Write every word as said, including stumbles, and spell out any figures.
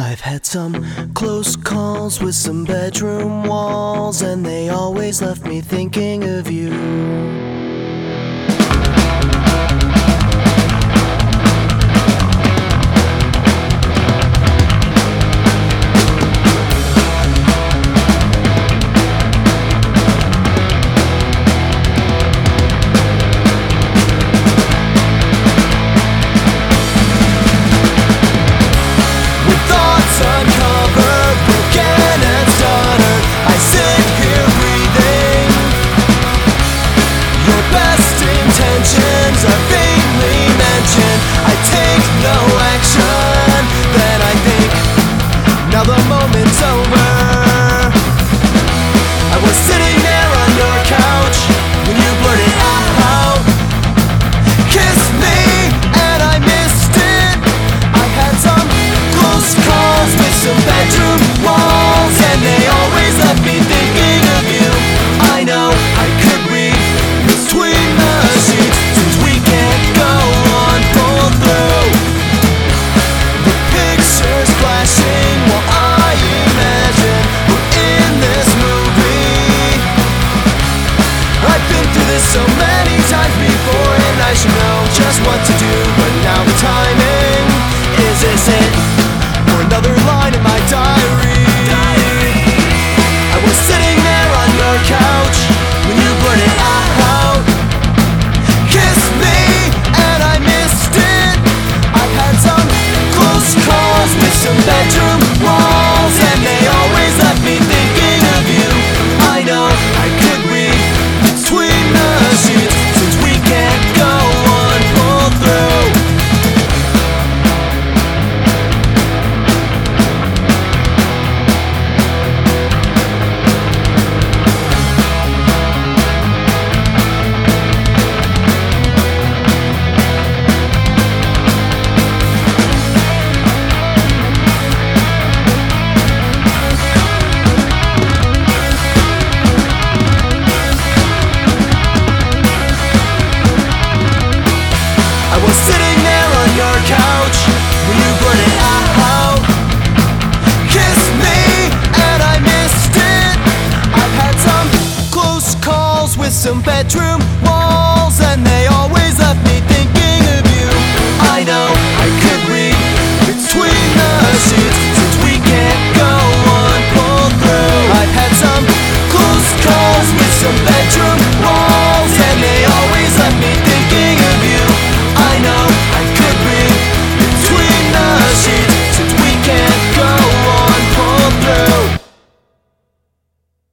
I've had some close calls with some bedroom walls, and they always left me thinking of you. Intentions are vainly mentioned. I take no action, then I think, now the moment's over. I was sitting there on your couch when you blurted out, kiss me, and I missed it. I had some close calls with some bedroom walls, and they always left me thinking of you. I know I could read between the sheets, since we can't go on pull through. The pictures flashing while I imagine we're in this movie. I've been through this so many times before, and I should know just what to do, but now the timing is this it for another line in my diary. I was sitting there on your couch when you blurted out, kiss me, and I missed it. I've had some close calls with some bedroom walls, and they always left me thinking of you. I know I could read between the sheets, since we can't go on pull through. I was sitting there on your couch when you blurted out, kiss me, and I missed it. I've had some close calls with some bedroom